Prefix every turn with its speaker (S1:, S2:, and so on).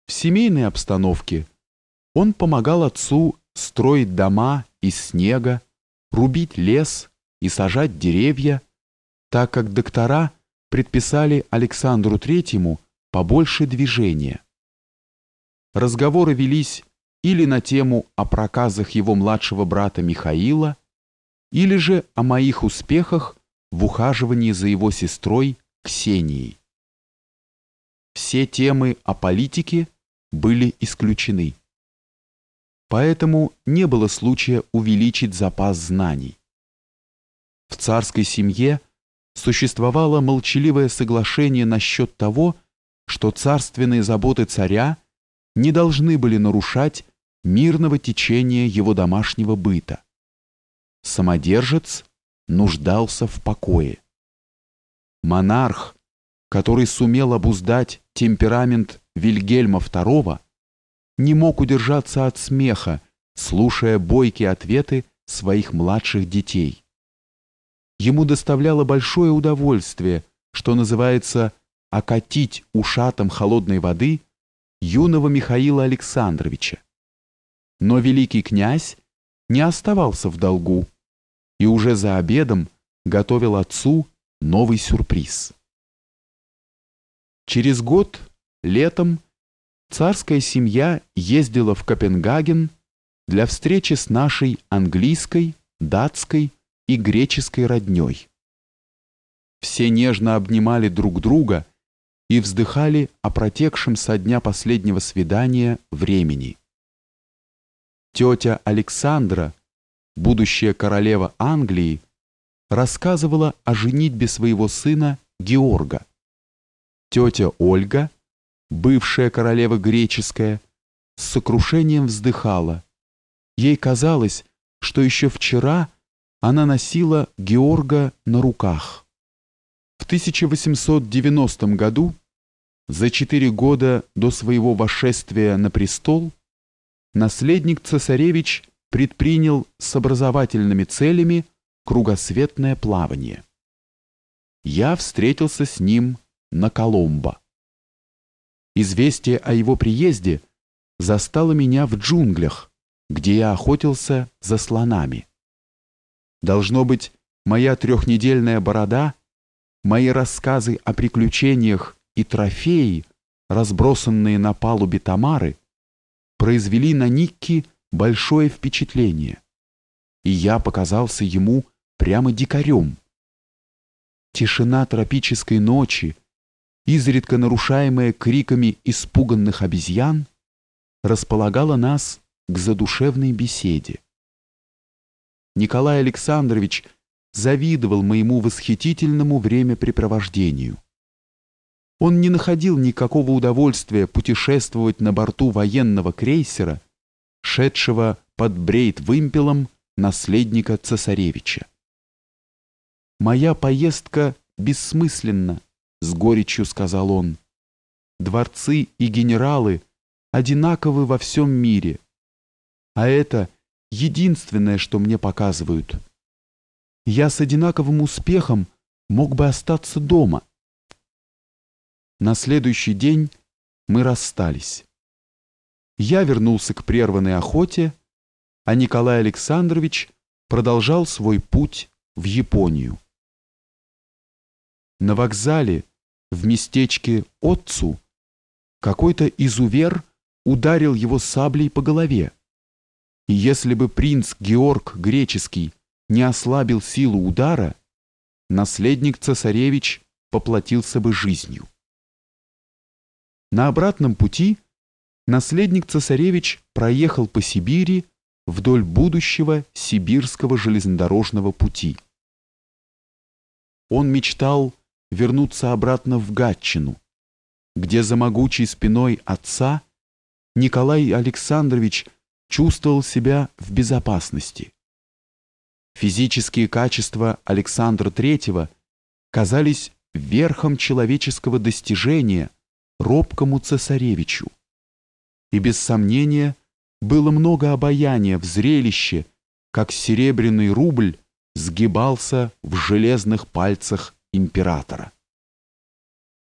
S1: В семейной обстановке он помогал отцу строить дома из снега, рубить лес и сажать деревья, так как доктора предписали Александру Третьему побольше движения. Разговоры велись или на тему о проказах его младшего брата Михаила, или же о моих успехах в ухаживании за его сестрой Ксенией. Все темы о политике были исключены. Поэтому не было случая увеличить запас знаний. В царской семье существовало молчаливое соглашение насчет того, что царственные заботы царя не должны были нарушать мирного течения его домашнего быта. Самодержец нуждался в покое. Монарх, который сумел обуздать темперамент Вильгельма II, не мог удержаться от смеха, слушая бойкие ответы своих младших детей. Ему доставляло большое удовольствие, что называется, окатить ушатом холодной воды юного Михаила Александровича. Но великий князь не оставался в долгу и уже за обедом готовил отцу новый сюрприз. Через год, летом, царская семья ездила в Копенгаген для встречи с нашей английской, датской и греческой роднёй. Все нежно обнимали друг друга и вздыхали о протекшем со дня последнего свидания времени. Тетя Александра, будущая королева Англии, рассказывала о женитьбе своего сына Георга. Тетя Ольга, бывшая королева греческая, с сокрушением вздыхала. Ей казалось, что еще вчера она носила Георга на руках. В 1890 году, за 4 года до своего восшествия на престол, наследник цесаревич предпринял с образовательными целями кругосветное плавание. Я встретился с ним на Коломбо. Известие о его приезде застало меня в джунглях, где я охотился за слонами. Должно быть, моя 3-недельная борода, мои рассказы о приключениях и трофеи, разбросанные на палубе Тамары, произвели на Никки большое впечатление, и я показался ему прямо дикарем. Тишина тропической ночи, изредка нарушаемая криками испуганных обезьян, располагала нас к задушевной беседе. Николай Александрович завидовал моему восхитительному времяпрепровождению. Он не находил никакого удовольствия путешествовать на борту военного крейсера, шедшего под брейт-вымпелом наследника цесаревича. «Моя поездка бессмысленна», — с горечью сказал он. «Дворцы и генералы одинаковы во всем мире, а это единственное, что мне показывают. Я с одинаковым успехом мог бы остаться дома». На следующий день мы расстались. Я вернулся к прерванной охоте, а Николай Александрович продолжал свой путь в Японию. На вокзале в местечке Отцу какой-то изувер ударил его саблей по голове. И если бы принц Георг Греческий не ослабил силу удара, наследник цесаревич поплатился бы жизнью. На обратном пути наследник цесаревич проехал по Сибири вдоль будущего сибирского железнодорожного пути. Он мечтал вернуться обратно в Гатчину, где за могучей спиной отца Николай Александрович чувствовал себя в безопасности. Физические качества Александра III казались верхом человеческого достижения робкому цесаревичу. И без сомнения было много обаяния в зрелище, как серебряный рубль сгибался в железных пальцах императора.